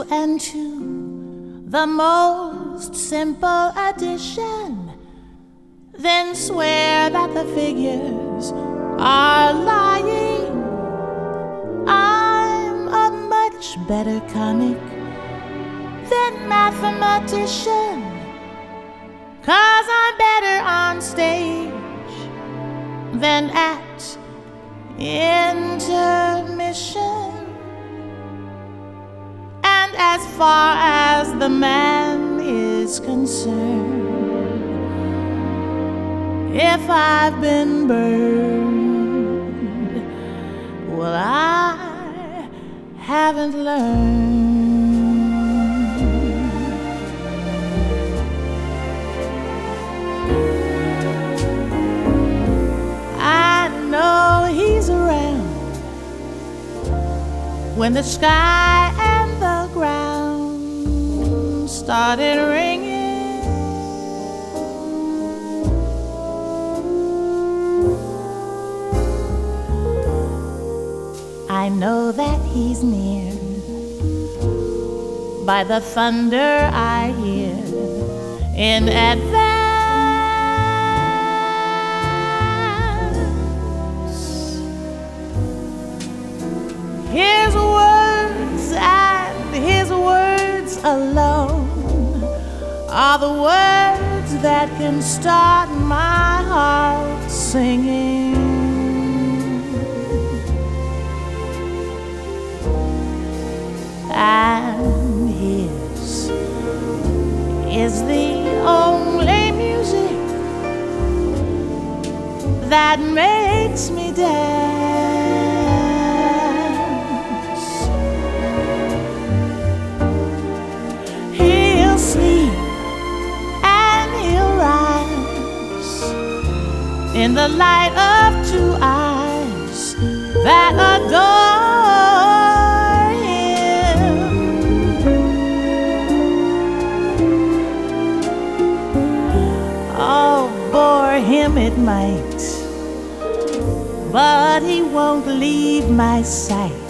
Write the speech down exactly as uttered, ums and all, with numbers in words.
and two, the most simple addition, then swear that the figures are lying. I'm a much better comic than mathematician, 'cause I'm better on stage than at intermission. And as far as the man is concerned, if I've been burned, well, I haven't learned. I know he's around when the sky and the ground started ringing. I know that he's near by the thunder I hear in advance. His words and his words alone are the words that can start my heart singing. And his is the only music that makes me dance. He'll sleep and he'll rise in the light of two eyes that adore. Him it might, but he won't leave my sight